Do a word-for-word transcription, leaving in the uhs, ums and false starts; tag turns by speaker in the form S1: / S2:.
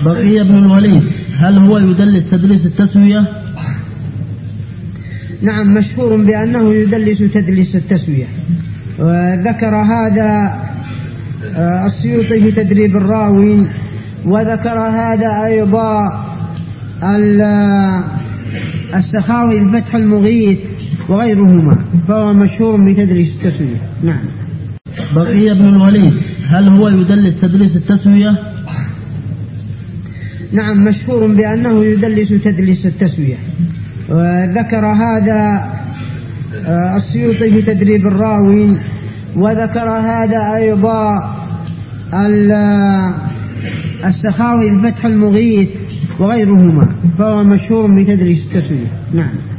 S1: بقي بن الوليد هل هو يدلس تدليس التسوية؟
S2: نعم، مشهور بأنه يدلس تدليس التسوية، وذكر هذا السيوطي في تدريب الراوي، وذكر هذا أيضا السخاوي في فتح المغيث وغيرهما، فهو مشهور بتدليس التسوية. نعم.
S1: بقي بن الوليد هل هو يدلس تدليس التسوية؟
S2: نعم، مشهور بأنه يدلس تدليس التسوية، وذكر هذا السيوطي في تدريب الراوي، وذكر هذا أيضا السخاوي في فتح المغيث وغيرهما، فهو مشهور بتدليس التسوية. نعم.